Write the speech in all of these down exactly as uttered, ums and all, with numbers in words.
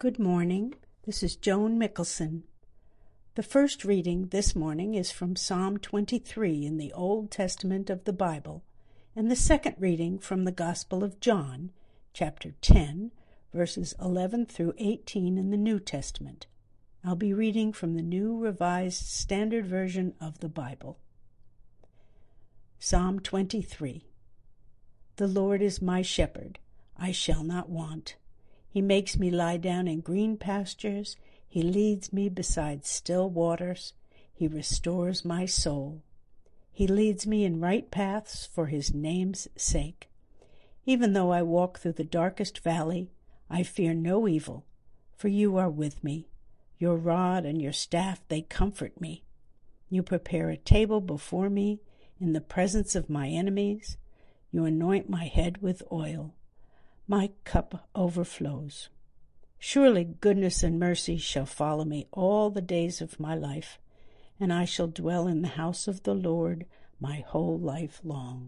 Good morning. This is Joan Mickelson. The first reading this morning is from Psalm twenty-three in the Old Testament of the Bible, and the second reading from the Gospel of John, chapter ten, verses eleven through eighteen in the New Testament. I'll be reading from the New Revised Standard Version of the Bible. Psalm twenty-three. The Lord is my shepherd, I shall not want. He makes me lie down in green pastures. He leads me beside still waters. He restores my soul. He leads me in right paths for his name's sake. Even though I walk through the darkest valley, I fear no evil, for you are with me. Your rod and your staff, they comfort me. You prepare a table before me in the presence of my enemies. You anoint my head with oil. My cup overflows. Surely goodness and mercy shall follow me all the days of my life, and I shall dwell in the house of the Lord my whole life long.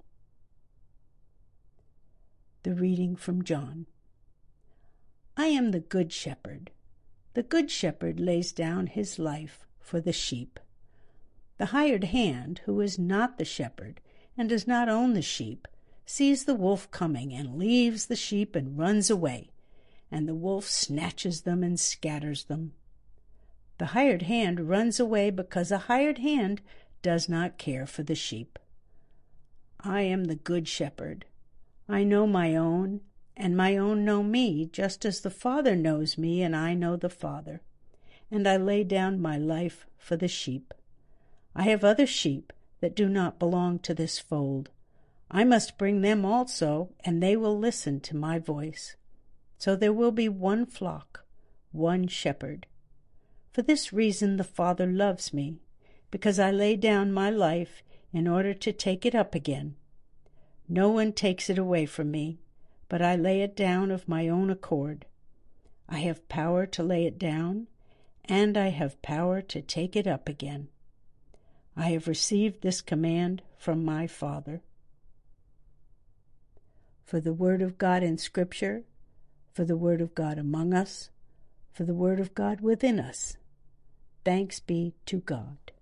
The reading from John. I am the good shepherd. The good shepherd lays down his life for the sheep. The hired hand, who is not the shepherd and does not own the sheep, sees the wolf coming and leaves the sheep and runs away, and the wolf snatches them and scatters them. The hired hand runs away because a hired hand does not care for the sheep. I am the good shepherd. I know my own, and my own know me, just as the Father knows me, and I know the Father. And I lay down my life for the sheep. I have other sheep that do not belong to this fold. I must bring them also, and they will listen to my voice. So there will be one flock, one shepherd. For this reason the Father loves me, because I lay down my life in order to take it up again. No one takes it away from me, but I lay it down of my own accord. I have power to lay it down, and I have power to take it up again. I have received this command from my Father. For the word of God in Scripture, for the word of God among us, for the word of God within us. Thanks be to God.